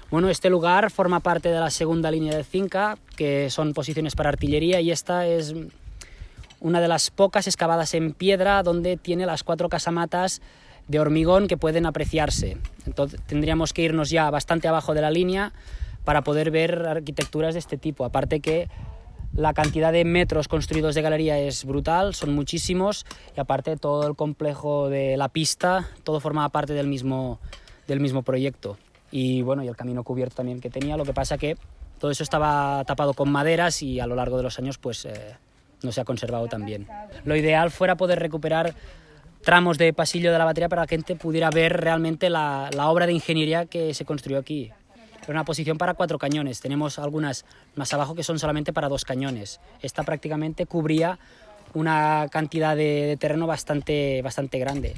Bueno, este lugar forma parte de la segunda línea del Cinca, que son posiciones para artillería, y esta es una de las pocas excavadas en piedra donde tiene las 4 casamatas de hormigón que pueden apreciarse. Entonces tendríamos que irnos ya bastante abajo de la línea para poder ver arquitecturas de este tipo. Aparte que la cantidad de metros construidos de galería es brutal, son muchísimos, y aparte todo el complejo de la pista, todo formaba parte del mismo proyecto. Y bueno, y el camino cubierto también que tenía, lo que pasa que todo eso estaba tapado con maderas y a lo largo de los años pues no se ha conservado tan bien. Lo ideal fuera poder recuperar tramos de pasillo de la batería para que la gente pudiera ver realmente la obra de ingeniería que se construyó aquí. Era una posición para 4 cañones, tenemos algunas más abajo que son solamente para 2 cañones. Esta prácticamente cubría una cantidad de terreno bastante grande.